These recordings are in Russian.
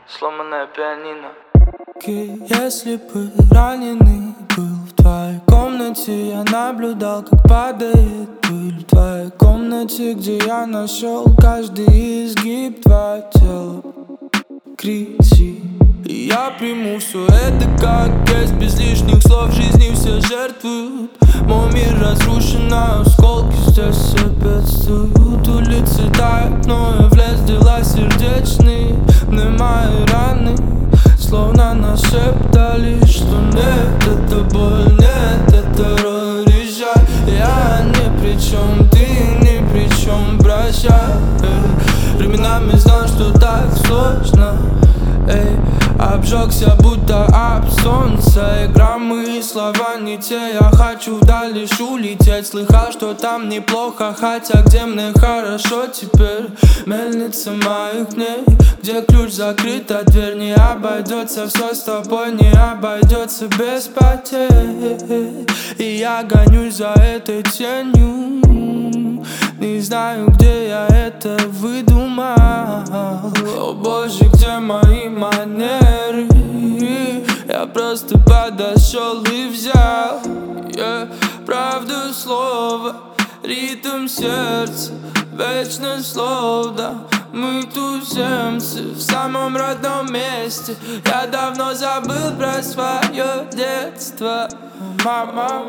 сломанное пианино. Если бы раненый был в твоей комнате, я наблюдал, как падает пыль в твоей комнате, где я нашел каждый изгиб твоего тела. Кричи, и я приму все это как есть, без лишних слов. В жизни все жертвуют, мой мир разрушен на осколки, здесь все бедствуют. Улицы тают, но я в лес дела сердечные. Мне мои раны словно нашептали, что нет, это боль, нет, это роль. Езжай, я ни при чем, ты ни при чем, прощай. Временами знал, что так сложно, обжегся, будто об солнце. Игра, мои слова не те, я хочу вдаль лишь улететь. Слыхал, что там неплохо, хотя где мне хорошо теперь. Мельница моих дней, где ключ закрыт, а дверь не обойдется. Все с тобой не обойдется без потерь. И я гонюсь за этой тенью, не знаю, где я это выдумал. О боже, где мои манеры? Я просто подошел и взял, правду слова, ритм сердца, вечное слово, да. Мы туземцы в самом родном месте. Я давно забыл про свое детство. Мама.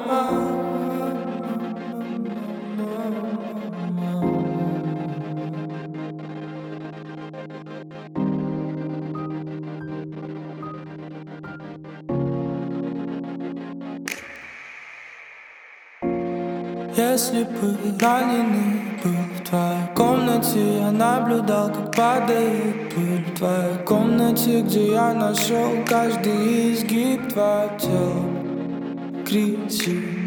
Если бы раненый был в твоей комнате, я наблюдал, как падает пыль в твоей комнате, где я нашел каждый изгиб твоего тела. Кричи.